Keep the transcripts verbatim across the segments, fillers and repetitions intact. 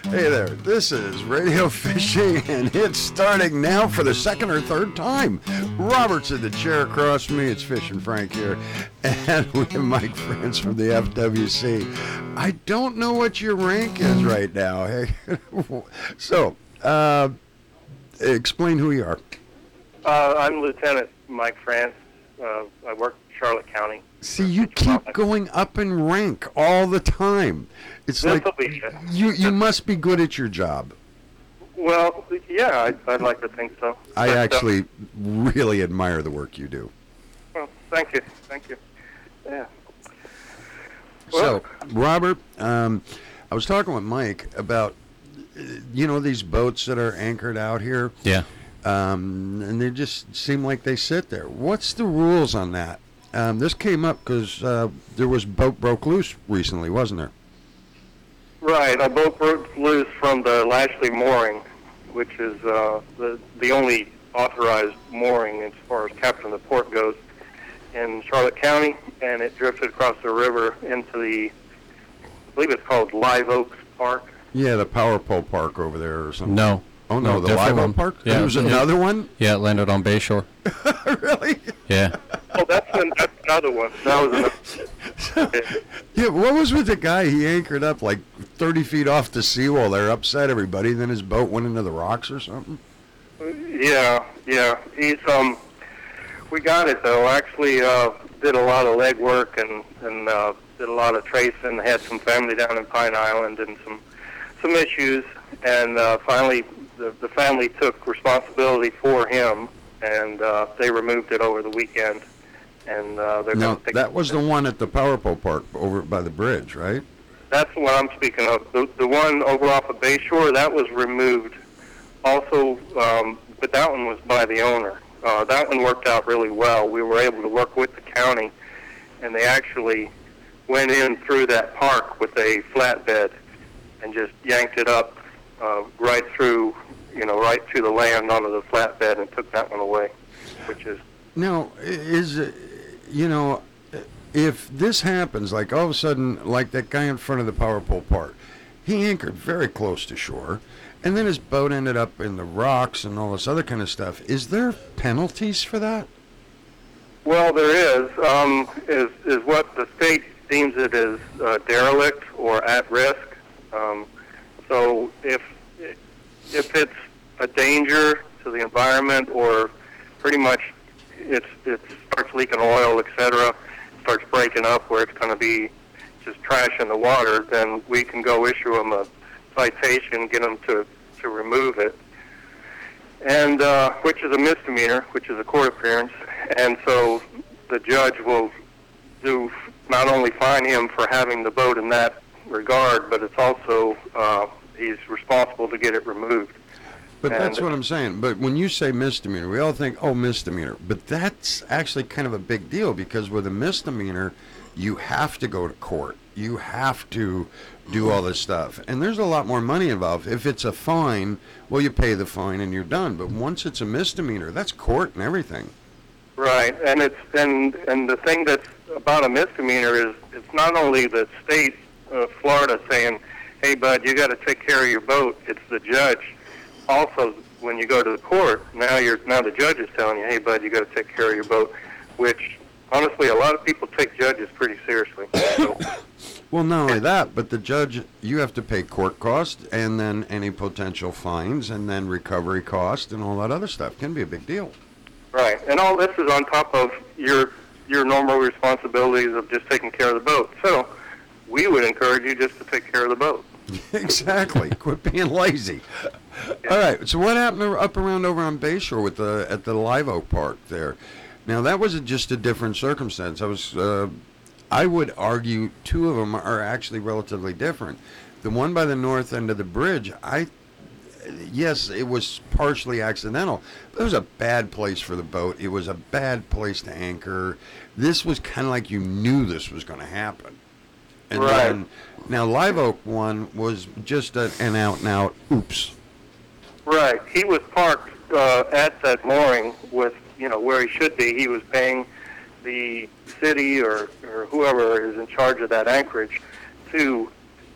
Hey there, this is Radio Fishing, and it's starting now for the second or third time. Robert's in the chair across from me. It's Fishing Frank here, and we have Mike France from the F W C. I don't know what your rank is right now. Hey, so uh, explain who you are. Uh, I'm Lieutenant Mike France. Uh, I work in Charlotte County. See, you keep going up in rank all the time. It's This'll like be it. you you must be good at your job. Well, yeah, I'd, I'd like to think so. I But, uh, actually really admire the work you do. well, thank you, thank you. Yeah. So, Robert, um, I was talking with Mike about, uh, you know, these boats that are anchored out here. Yeah. Um, and they just seem like they sit there. What's the rules on that? Um, this came up because uh, there was boat broke loose recently, wasn't there? Right, a boat broke loose from the Lashley mooring, which is uh, the the only authorized mooring as far as capturing the port goes in Charlotte County, and it drifted across the river into the, I believe it's called Live Oaks Park. Yeah, the Power Pole Park over there or something. No. Oh, no, No, the different Live Oak one. Park? Yeah, There was yeah. another one? Yeah, it landed on Bayshore. Really? Yeah. Oh, that's, an, that's another one. That was another. Yeah, what was with the guy? He anchored up like thirty feet off the seawall there, upset everybody, then his boat went into the rocks or something? Yeah, yeah. He's um, we got it though. Actually, uh, did a lot of legwork and and uh, did a lot of tracing. Had some family down in Pine Island and some some issues, and uh, finally the the family took responsibility for him, and uh, they removed it over the weekend. And uh, they're No, going to pick that was the one at the Power Pole Park over by the bridge, right? That's the one I'm speaking of. The the one over off of Bayshore, that was removed. Also, um, but that one was by the owner. Uh, that one worked out really well. We were able to work with the county, and they actually went in through that park with a flatbed and just yanked it up uh, right through, you know, right to the land onto the flatbed and took that one away, which is Now, i- is, uh, you know, if this happens, like all of a sudden, like that guy in front of the Power Pole Park, he anchored very close to shore, and then his boat ended up in the rocks and all this other kind of stuff. Is there penalties for that? Well, there is. Um, is is what the state deems it as uh, derelict or at risk. Um, so if if it's a danger to the environment, or pretty much it's it starts leaking oil, et cetera, starts breaking up where it's going to be just trash in the water, then we can go issue them a citation, get them to to remove it, and uh, which is a misdemeanor, which is a court appearance. And so the judge will do not only fine him for having the boat in that regard, but it's also uh, he's responsible to get it removed. But that's And- what I'm saying. But when you say misdemeanor, we all think, oh, misdemeanor. But that's actually kind of a big deal, because with a misdemeanor, you have to go to court. You have to do all this stuff. And there's a lot more money involved. If it's a fine, well, you pay the fine and you're done. But once it's a misdemeanor, that's court and everything. Right, and it's and and the thing that's about a misdemeanor is it's not only the state of Florida saying, "Hey, bud, you got to take care of your boat." It's the judge. Also, when you go to the court, now you're now the judge is telling you, "Hey, bud, you got to take care of your boat," which honestly, a lot of people take judges pretty seriously. So, Well, not only that, but the judge, you have to pay court costs and then any potential fines and then recovery costs and all that other stuff. Can be a big deal. right, and all this is on top of your your normal responsibilities of just taking care of the boat. So, we would encourage you just to take care of the boat. Exactly. Quit being lazy. All right. So what happened up around over on Bayshore with the at the Live Oak Park there? Now that was a, just a different circumstance. I was, uh, I would argue, two of them are actually relatively different. The one by the north end of the bridge, I, yes, it was partially accidental. But it was a bad place for the boat. It was a bad place to anchor. This was kind of like you knew this was going to happen. And Right. then, now Live Oak one was just a, an out and out oops. Right. He was parked uh, at that mooring with, you know, where he should be. He was paying the city or, or whoever is in charge of that anchorage to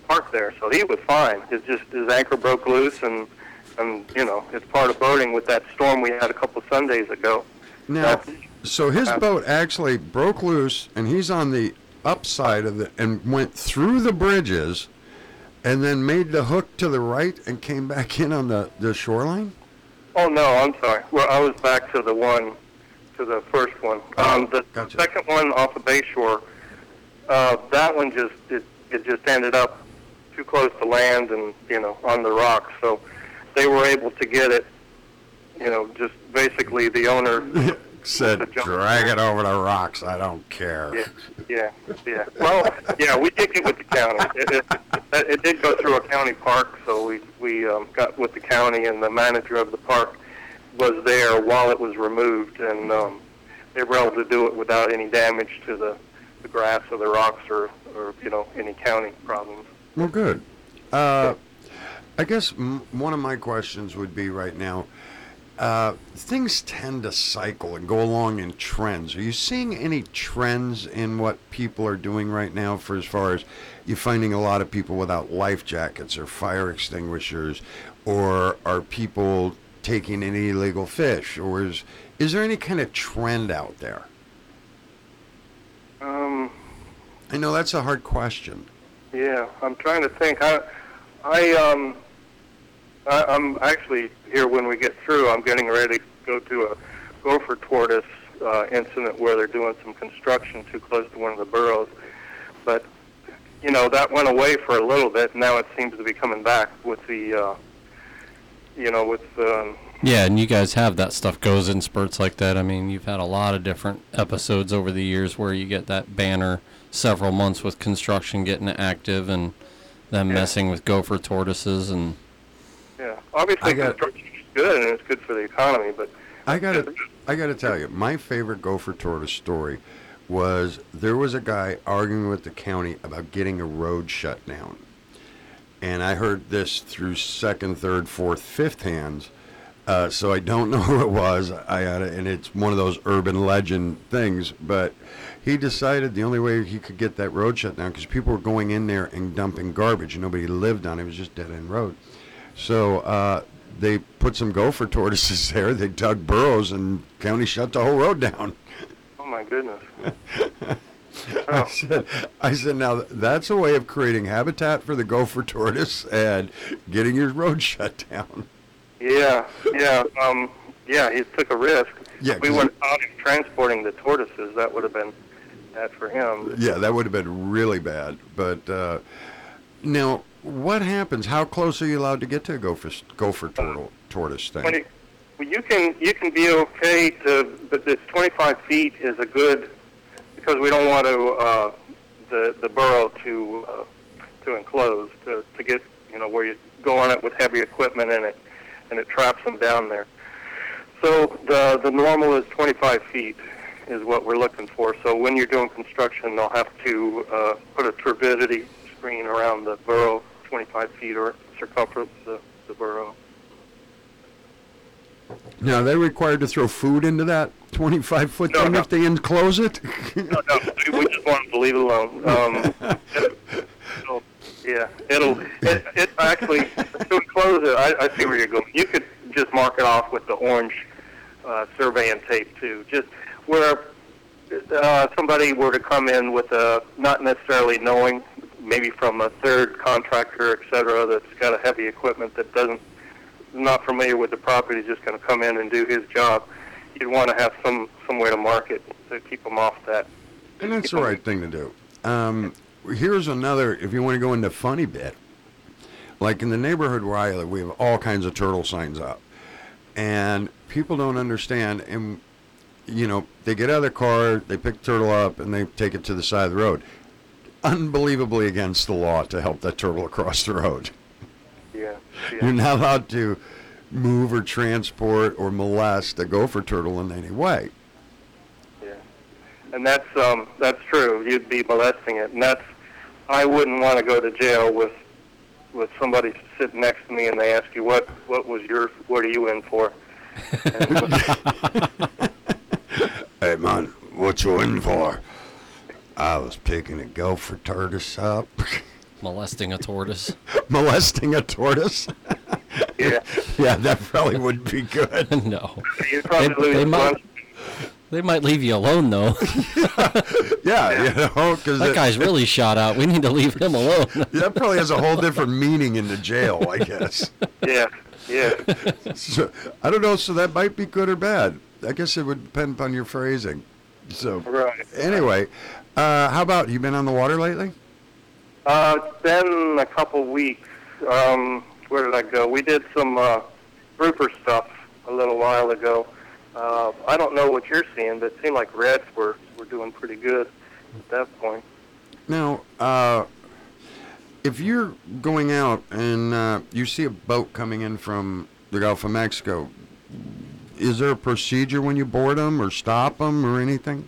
park there, so he was fine. It's just his anchor broke loose, and and you know, it's part of boating with that storm we had a couple Sundays ago. Now, That's, so his uh, boat actually broke loose, and he's on the upside of the, and went through the bridges, and then made the hook to the right and came back in on the, the shoreline? Oh no, I'm sorry. Well, I was back to the one, to the first one. Oh, Um, the gotcha. second one off of Bayshore, uh, that one just it, it just ended up too close to land and you know on the rocks. So they were able to get it. You know, just basically the owner Said, the jump- drag it over the rocks. I don't care. Yeah, yeah, yeah. Well, yeah, we did get with the county. It, it, it, it did go through a county park, so we we um, got with the county, and the manager of the park was there while it was removed, and um, they were able to do it without any damage to the, the grass or the rocks or, or you know any county problems. Well, good. Uh, I guess m- one of my questions would be right now, uh, things tend to cycle and go along in trends. Are you seeing any trends in what people are doing right now for as far as you finding a lot of people without life jackets or fire extinguishers, or are people taking any illegal fish, or is, is there any kind of trend out there? Um, I know that's a hard question. yeah, I'm trying to think. I, I um, I, I'm actually here when we get through. I'm getting ready to go to a gopher tortoise uh, incident where they're doing some construction too close to one of the burrows. But you know that went away for a little bit. Now it seems to be coming back with the, uh, you know, with. Um, Yeah, and you guys have that stuff goes in spurts like that. I mean, you've had a lot of different episodes over the years where you get that banner several months with construction getting active and them Yeah. messing with gopher tortoises and. yeah, obviously I got- construction is good and it's good for the economy, but I gotta, I gotta tell you, my favorite gopher tortoise story was there was a guy arguing with the county about getting a road shut down, and I heard this through second, third, fourth, fifth hands. Uh, so I don't know who it was. I had it, and it's one of those urban legend things. But he decided the only way he could get that road shut down because people were going in there and dumping garbage, and nobody lived on it. It was just dead end road. So uh, they put some gopher tortoises there. They dug burrows, and county shut the whole road down. oh my goodness. I said, I said, now that's a way of creating habitat for the gopher tortoise and getting your road shut down. Yeah, yeah, um, yeah. He took a risk. Yeah, If we 'cause went out and transporting the tortoises, that would have been bad for him. Yeah, that would have been really bad. But uh, now, what happens? How close are you allowed to get to a gopher, gopher turtle, tortoise thing? When you, well, you can you can be okay to, but this twenty-five feet is a good because we don't want to uh, the the burrow to uh, to enclose to to get you know where you go on it with heavy equipment in it. And it traps them down there. So the the normal is twenty-five feet is what we're looking for. So when you're doing construction, they'll have to uh, put a turbidity screen around the burrow, twenty-five feet or circumference of the, the burrow. Now, are they required to throw food into that twenty-five foot No, thing no. if they enclose it? No, no, we just want them to leave it alone. Um, it'll, yeah, it'll it, it actually to enclose it. I, I see where you're going. You could just mark it off with the orange uh, surveying tape too. Just where uh, somebody were to come in with a not necessarily knowing, maybe from a third contractor, et cetera, that's got a heavy equipment that doesn't not familiar with the property, just going to come in and do his job. You'd want to have some some way to mark it to keep them off that. And that's the right thing to do. Um, here's another, if you want to go into funny bit, like in the neighborhood where I live, we have all kinds of turtle signs up. And people don't understand, and, you know, they get out of their car, they pick the turtle up, and they take it to the side of the road. Unbelievably against the law to help that turtle across the road. Yeah. You're yeah. not allowed to move or transport or molest a gopher turtle in any way. Yeah. And that's um that's true. You'd be molesting it, and that's I wouldn't want to go to jail with with somebody sitting next to me and they ask you what what was your what are you in for? And, Hey man, what you in for? I was picking a gopher tortoise up. Molesting a tortoise. Molesting a tortoise? Yeah. Yeah, that probably wouldn't be good. No. You probably They, lose they might, lunch. they might leave you alone, though. Yeah, you know, because That guy's really shot out. We need to leave him alone. that probably has a whole different meaning in the jail, I guess. Yeah, yeah. So, I don't know, so that might be good or bad. I guess it would depend upon your phrasing. So, Right. anyway, uh, how about, you been on the water lately? Uh, it's been a couple weeks. Um, where did I go? We did some uh, grouper stuff a little while ago. Uh, I don't know what you're seeing, but it seemed like reds were, were doing pretty good at that point. Now, uh, if you're going out and uh, you see a boat coming in from the Gulf of Mexico, is there a procedure when you board them or stop them or anything?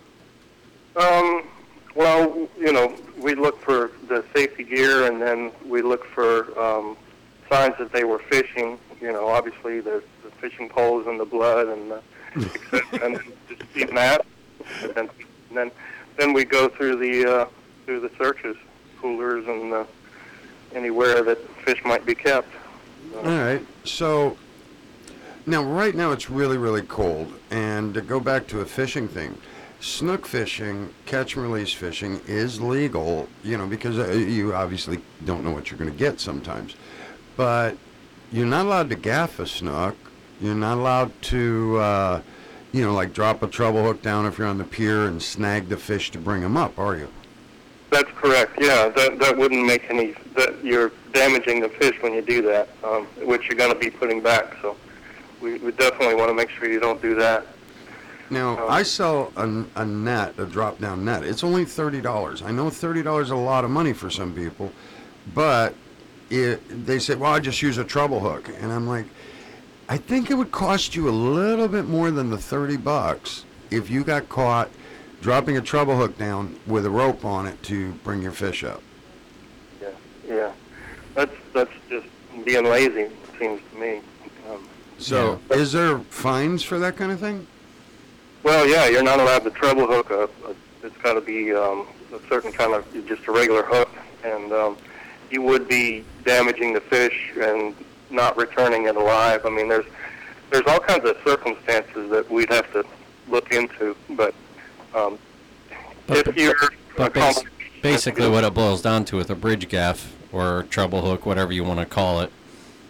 Um, well, you know, we look for the safety gear, and then we look for um, signs that they were fishing. You know, obviously the, the fishing poles and the blood and the, et cetera, and just even that. And then, and then, then we go through the uh, through the searches, coolers, and uh, anywhere that fish might be kept. All right. So now, right now, it's really, really cold. And to go back to a fishing thing, snook fishing, catch and release fishing is legal, you know, because uh, you obviously don't know what you're going to get sometimes. But you're not allowed to gaff a snook. You're not allowed to, uh, you know, like drop a treble hook down if you're on the pier and snag the fish to bring them up, are you? That's correct. Yeah, that that wouldn't make any. That you're damaging the fish when you do that, um, which you're going to be putting back. So we, we definitely want to make sure you don't do that. Now, Oh. I sell a, a net, a drop-down net. It's only thirty dollars. I know thirty dollars is a lot of money for some people, but it, they say, well, I just use a treble hook. And I'm like, I think it would cost you a little bit more than the thirty bucks if you got caught dropping a treble hook down with a rope on it to bring your fish up. Yeah, yeah. That's that's just being lazy. It seems to me. Um, So, is there fines for that kind of thing? well, yeah, you're not allowed to treble hook. A, a, it's got to be um, a certain kind of just a regular hook, and um, you would be damaging the fish and not returning it alive. I mean, there's there's all kinds of circumstances that we'd have to look into, but um, But- if you're But bas- accomplishing- basically, what it boils down to with a bridge gaff or treble hook, whatever you want to call it,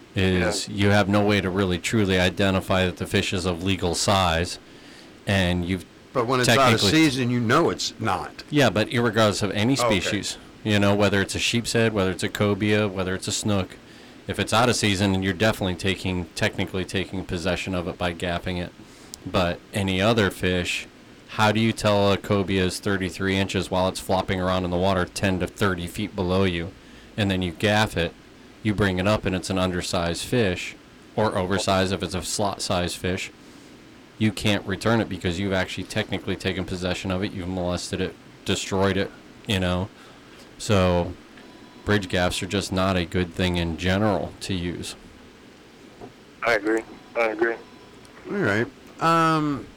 is you have no way to really truly identify that the fish is of legal size, and you've But when it's out of technically- season, you know it's not. yeah, but irregardless of any Okay. species, you know, whether it's a sheep's head, whether it's a cobia, whether it's a snook, if it's out of season, and you're definitely taking technically taking possession of it by gaffing it. But any other fish, how do you tell a cobia is thirty-three inches while it's flopping around in the water ten to thirty feet below you, and then you gaff it, you bring it up and it's an undersized fish, or oversized if it's a slot-sized fish, you can't return it because you've actually technically taken possession of it, you've molested it, destroyed it, you know. So bridge gaffs are just not a good thing in general to use. I agree. I agree. All right. Um,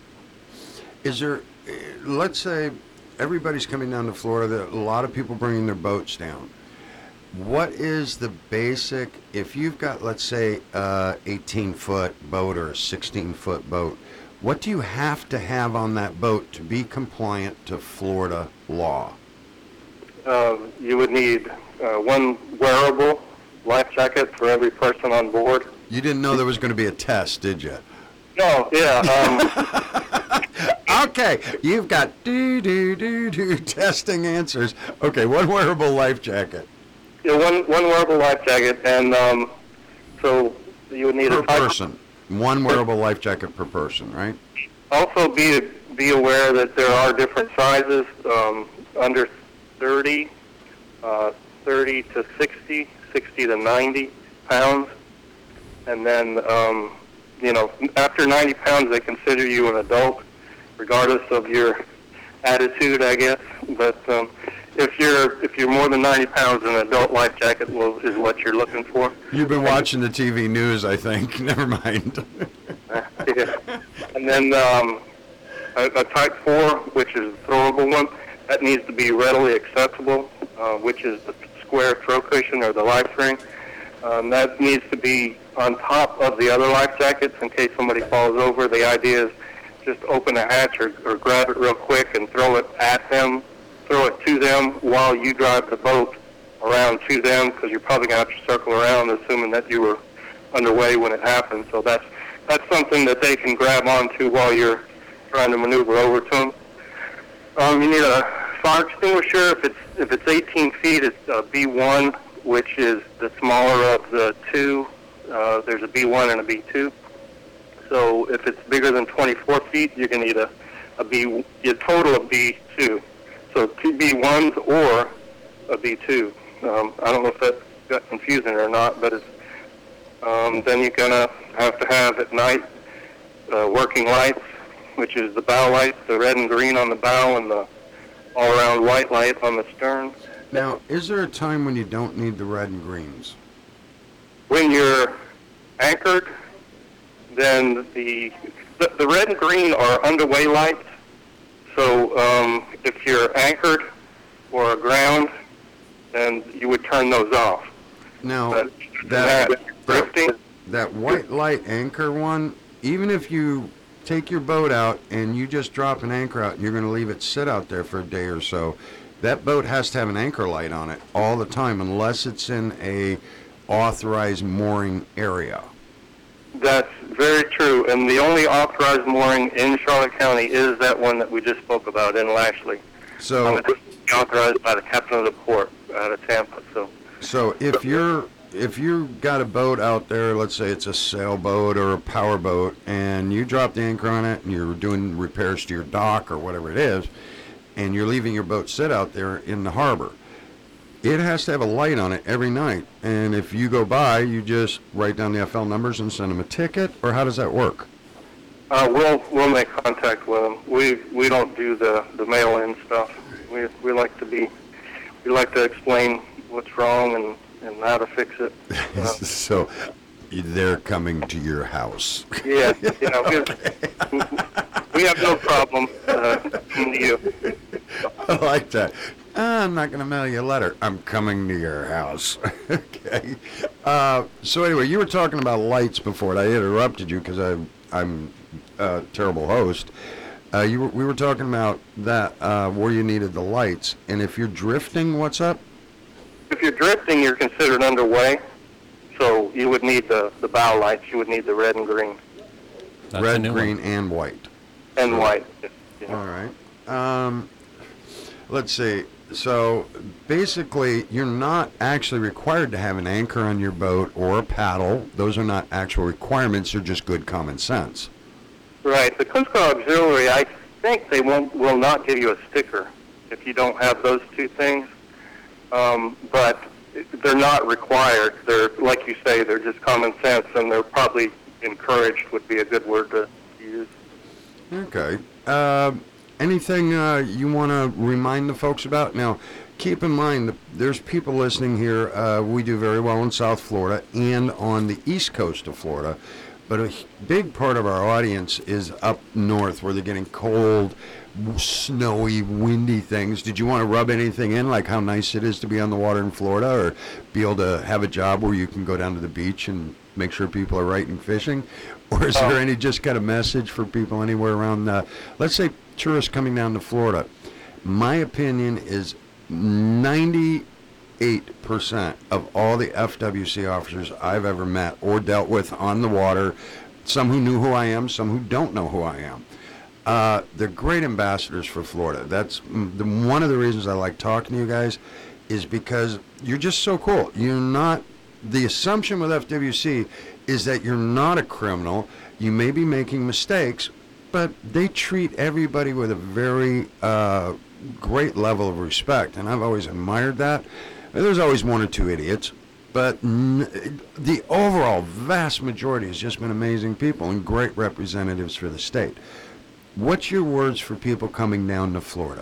is there, eh, let's say everybody's coming down to Florida, a lot of people bringing their boats down. What is the basic, if you've got, let's say, a eighteen-foot boat or a sixteen-foot boat, what do you have to have on that boat to be compliant to Florida law? Uh, you would need uh, one wearable life jacket for every person on board. You didn't know there was going to be a test, did you? No, yeah. Um, Okay, you've got do do do do testing answers. Okay, one wearable life jacket yeah, one one wearable life jacket, and um, so you would need per a type. person. One wearable life jacket per person, right? Also, be be aware that there are different sizes. Um, under thirty, uh, thirty to sixty, sixty to ninety pounds, and then um, you know after ninety pounds they consider you an adult, regardless of your attitude, I guess. But um, if you're if you're more than ninety pounds, an adult life jacket will, is what you're looking for. You've been watching the T V news, I think. Never mind. Yeah. And then um, a, a Type four, which is a throwable one, that needs to be readily accessible, uh, which is the square throw cushion or the life ring. Um, that needs to be on top of the other life jackets in case somebody falls over. The idea is just open a hatch or, or grab it real quick and throw it at them, throw it to them while you drive the boat around to them, because you're probably going to have to circle around, assuming that you were underway when it happened. So that's that's something that they can grab onto while you're trying to maneuver over to them. Um, you need a fire extinguisher. If it's if it's eighteen feet, it's a B one, which is the smaller of the two. Uh, there's a B one and a B two. So if it's bigger than twenty-four feet, you're going to need a, a B, a total of B two. So two B ones or a B two. Um, I don't know if that got confusing or not, but it's, um, then you're going to have to have at night uh, working lights, which is the bow lights, the red and green on the bow and the all-around white light on the stern. Now, is there a time when you don't need the red and greens? When you're anchored, then the the, the red and green are underway lights. So um, if you're anchored or aground, then you would turn those off. Now, But that, that drifting, that white light anchor one, even if you take your boat out and you just drop an anchor out and you're going to leave it sit out there for a day or so, that boat has to have an anchor light on it all the time unless it's in a authorized mooring area. that's very true. And the only authorized mooring in Charlotte County is that one that we just spoke about in Lashley. So, Um, it's authorized by the captain of the port out of Tampa. So so if you're if you got a boat out there, let's say it's a sailboat or a power boat, and you drop the anchor on it and you're doing repairs to your dock or whatever it is, and you're leaving your boat sit out there in the harbor, it has to have a light on it every night. And if you go by, you just write down the F L numbers and send them a ticket, or how does that work? uh, we'll we'll make contact with them. We we don't do the the mail-in stuff. We we like to be we like to explain what's wrong and, and how to fix it. Uh, So they're coming to your house. yeah, you know, we, we have no problem uh, coming to you. I like that. "Ah, I'm not going to mail you a letter. I'm coming to your house." Okay. Uh, so anyway, you were talking about lights before, and I interrupted you because I'm a terrible host. Uh, you were, we were talking about that, uh, where you needed the lights. And if you're drifting, what's up? If you're drifting, you're considered underway, so you would need the, the bow lights. You would need the red and green That's a Red, new green, one. and white. and white. You know. All right. Um, let's see. So basically, you're not actually required to have an anchor on your boat or a paddle. Those are not actual requirements. They're just good common sense. Right. The Coast Guard Auxiliary, I think they won't will not give you a sticker if you don't have those two things. Um, but they're not required. They're, like you say, they're just common sense, and they're probably encouraged would be a good word to use. Okay. Uh, anything uh, you want to remind the folks about? Now, keep in mind that there's people listening here. Uh, we do very well in South Florida and on the east coast of Florida. But a big part of our audience is up north where they're getting cold, snowy, windy things. Did you want to rub anything in, like how nice it is to be on the water in Florida, or be able to have a job where you can go down to the beach and make sure people are right in fishing? Or is there any just kind of message for people anywhere around, uh, let's say, tourists coming down to Florida? My opinion is ninety-eight percent of all the F W C officers I've ever met or dealt with on the water, some who knew who I am, some who don't know who I am, uh, they're great ambassadors for Florida. That's mm, the, one of the reasons I like talking to you guys, is because you're just so cool. You're not, the assumption with F W C is that you're not a criminal. You may be making mistakes, but they treat everybody with a very uh, great level of respect, and I've always admired that. There's always one or two idiots, but n- the overall vast majority has just been amazing people and great representatives for the state. What's your words for people coming down to Florida?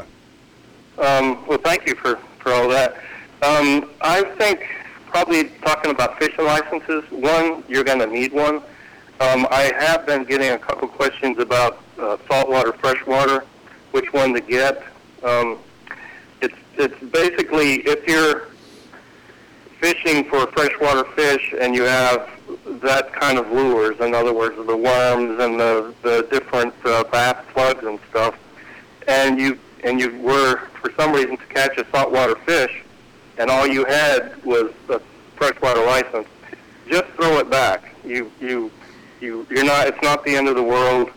Um, well, thank you for, for all that. Um, I think probably talking about fishing licenses, one, you're going to need one. Um, I have been getting a couple questions about uh, saltwater, freshwater, which one to get. Um, it's it's basically, if you're fishing for freshwater fish and you have that kind of lures, in other words, the worms and the, the different uh, bass plugs and stuff, and you and you were, for some reason, to catch a saltwater fish, and all you had was a freshwater license, just throw it back. You you you you're not. It's not the end of the world.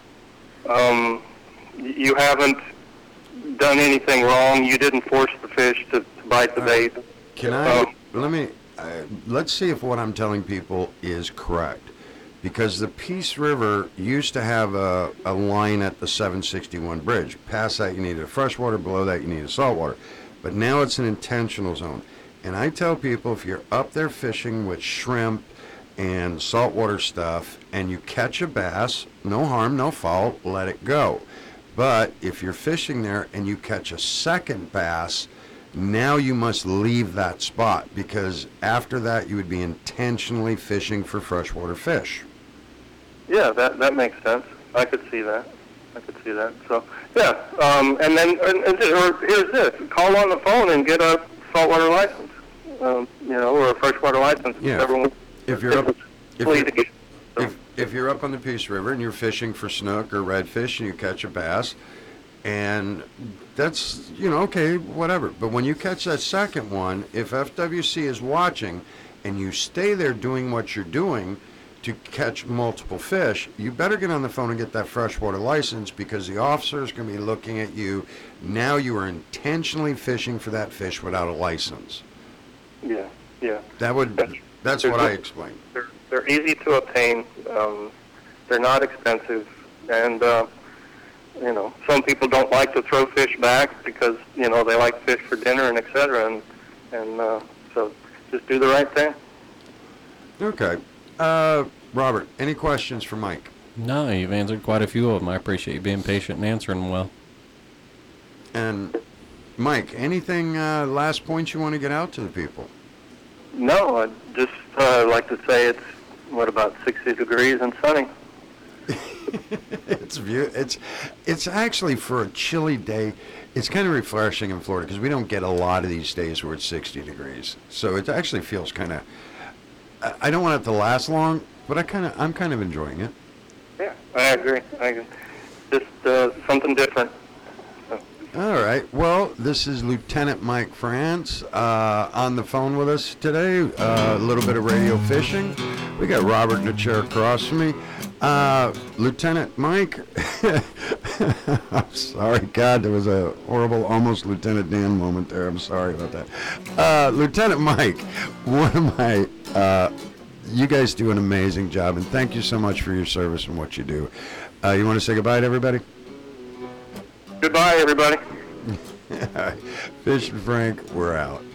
Um, you haven't done anything wrong. You didn't force the fish to, to bite the bait. Can I, Um, let me, uh, let's see if what I'm telling people is correct. Because the Peace River used to have a, a line at the seven sixty-one bridge. Past that, you needed a freshwater. Below that, you needed saltwater. But now it's an intentional zone. And I tell people, if you're up there fishing with shrimp and saltwater stuff, and you catch a bass, no harm, no foul, let it go. But if you're fishing there and you catch a second bass, now you must leave that spot, because after that you would be intentionally fishing for freshwater fish. Yeah, that that makes sense. I could see that. I could see that. So, yeah. Um, and then, and, and, or here's this: call on the phone and get a saltwater license, um, you know, or a freshwater license. Yeah. Whichever one- If you're up, if Please you're, again. So, if, if you're up on the Peace River and you're fishing for snook or redfish and you catch a bass, and that's, you know, okay, whatever. But when you catch that second one, if F W C is watching and you stay there doing what you're doing to catch multiple fish, you better get on the phone and get that freshwater license, because the officer is going to be looking at you. Now you are intentionally fishing for that fish without a license. yeah, yeah. That would, that's what I explained. They're, they're easy to obtain. Um, they're not expensive, and uh, you know, some people don't like to throw fish back because, you know, they like fish for dinner and et cetera. And and uh, so just do the right thing. Okay. Uh, Robert, any questions for Mike? No, you've answered quite a few of them. I appreciate you being patient and answering them well. And Mike, anything, uh, last points you want to get out to the people? No, I'd just uh, like to say it's, what, about sixty degrees and sunny. It's view. It's it's actually, for a chilly day, it's kind of refreshing in Florida, because we don't get a lot of these days where it's sixty degrees. So it actually feels kind of. I I don't want it to last long, but I kind of I'm kind of enjoying it. Yeah, I agree. I agree. Just uh, something different. So, All right. Well, this is Lieutenant Mike France uh, on the phone with us today. Uh, a little bit of radio fishing. We got Robert in the chair across from me. Uh, Lieutenant Mike. I'm sorry, God, there was a horrible, almost Lieutenant Dan moment there. I'm sorry about that. Uh, Lieutenant Mike, one of my, uh, you guys do an amazing job, and thank you so much for your service and what you do. Uh, you want to say goodbye to everybody? goodbye, everybody. All right. Fish and Frank, we're out.